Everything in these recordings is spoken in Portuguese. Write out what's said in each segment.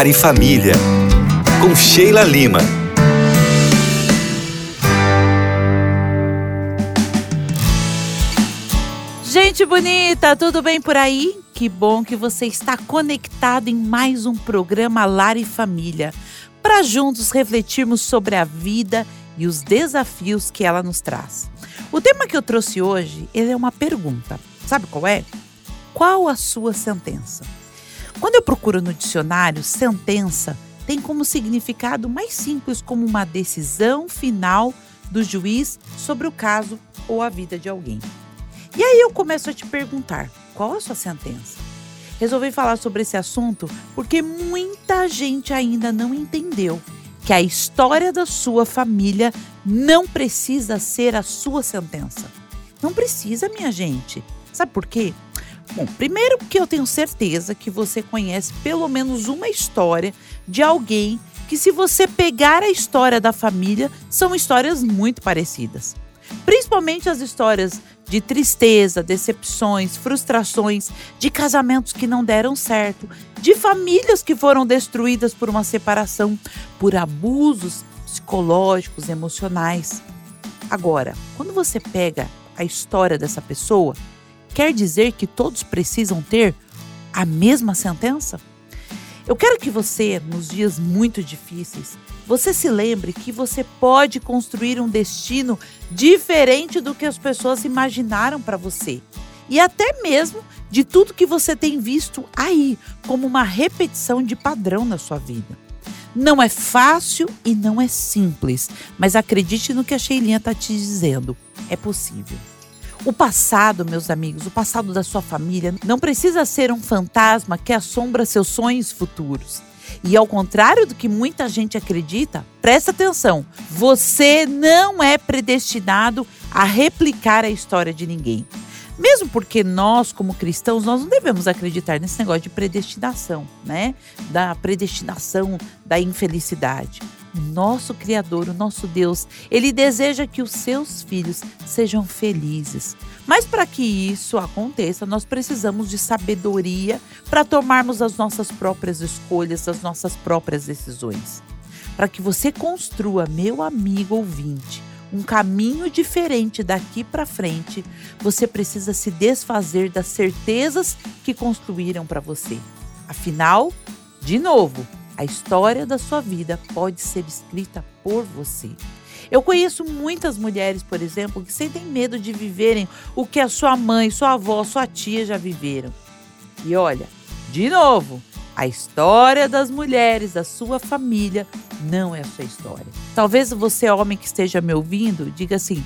Lar e Família, com Sheila Lima. Gente bonita, tudo bem por aí? Que bom que você está conectado em mais um programa Lar e Família, para juntos refletirmos sobre a vida e os desafios que ela nos traz. O tema que eu trouxe hoje, ele é uma pergunta. Sabe qual é? Qual a sua sentença? Quando eu procuro no dicionário, sentença tem como significado mais simples como uma decisão final do juiz sobre o caso ou a vida de alguém. E aí eu começo a te perguntar, qual a sua sentença? Resolvi falar sobre esse assunto porque muita gente ainda não entendeu que a história da sua família não precisa ser a sua sentença. Não precisa, minha gente. Sabe por quê? Bom, primeiro que eu tenho certeza que você conhece pelo menos uma história de alguém que, se você pegar a história da família, são histórias muito parecidas. Principalmente as histórias de tristeza, decepções, frustrações, de casamentos que não deram certo, de famílias que foram destruídas por uma separação, por abusos psicológicos, emocionais. Agora, quando você pega a história dessa pessoa, quer dizer que todos precisam ter a mesma sentença? Eu quero que você, nos dias muito difíceis, você se lembre que você pode construir um destino diferente do que as pessoas imaginaram para você. E até mesmo de tudo que você tem visto aí, como uma repetição de padrão na sua vida. Não é fácil e não é simples, mas acredite no que a Sheilinha está te dizendo, é possível. O passado, meus amigos, o passado da sua família não precisa ser um fantasma que assombra seus sonhos futuros. E ao contrário do que muita gente acredita, presta atenção, você não é predestinado a replicar a história de ninguém. Mesmo porque nós, como cristãos, nós não devemos acreditar nesse negócio de predestinação, né? Da predestinação da infelicidade. O nosso Criador, o nosso Deus, Ele deseja que os seus filhos sejam felizes. Mas para que isso aconteça, nós precisamos de sabedoria para tomarmos as nossas próprias escolhas, as nossas próprias decisões. Para que você construa, meu amigo ouvinte, um caminho diferente daqui para frente, você precisa se desfazer das certezas que construíram para você. Afinal, de novo, a história da sua vida pode ser escrita por você. Eu conheço muitas mulheres, por exemplo, que sentem medo de viverem o que a sua mãe, sua avó, sua tia já viveram. E olha, de novo, a história das mulheres da sua família não é a sua história. Talvez você, homem que esteja me ouvindo, diga assim: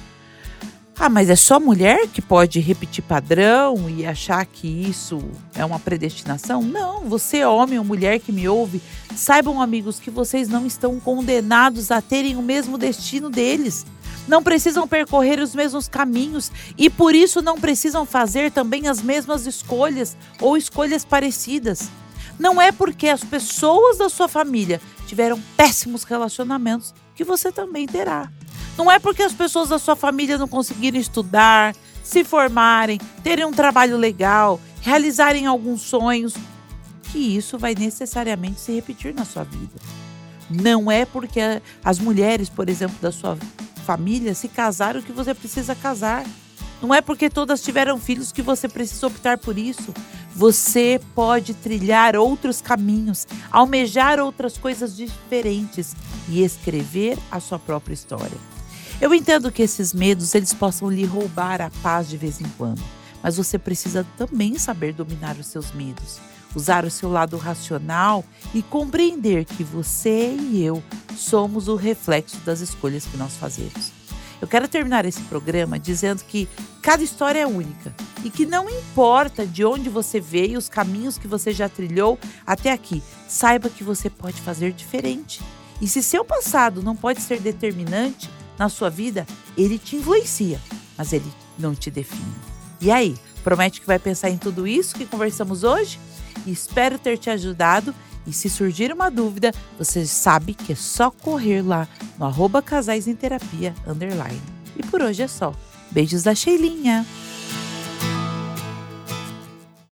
mas é só mulher que pode repetir padrão e achar que isso é uma predestinação? Não, você, homem ou mulher que me ouve, saibam, amigos, que vocês não estão condenados a terem o mesmo destino deles. Não precisam percorrer os mesmos caminhos e por isso não precisam fazer também as mesmas escolhas ou escolhas parecidas. Não é porque as pessoas da sua família tiveram péssimos relacionamentos que você também terá. Não é porque as pessoas da sua família não conseguiram estudar, se formarem, terem um trabalho legal, realizarem alguns sonhos, que isso vai necessariamente se repetir na sua vida. Não é porque as mulheres, por exemplo, da sua família se casaram que você precisa casar. Não é porque todas tiveram filhos que você precisa optar por isso. Você pode trilhar outros caminhos, almejar outras coisas diferentes e escrever a sua própria história. Eu entendo que esses medos, eles possam lhe roubar a paz de vez em quando, mas você precisa também saber dominar os seus medos, usar o seu lado racional e compreender que você e eu somos o reflexo das escolhas que nós fazemos. Eu quero terminar esse programa dizendo que cada história é única e que não importa de onde você veio, os caminhos que você já trilhou até aqui, saiba que você pode fazer diferente. E se seu passado não pode ser determinante na sua vida, ele te influencia, mas ele não te define. E aí, promete que vai pensar em tudo isso que conversamos hoje? E espero ter te ajudado. E se surgir uma dúvida, você sabe que é só correr lá no @casaisemterapia_. E por hoje é só. Beijos da Sheilinha!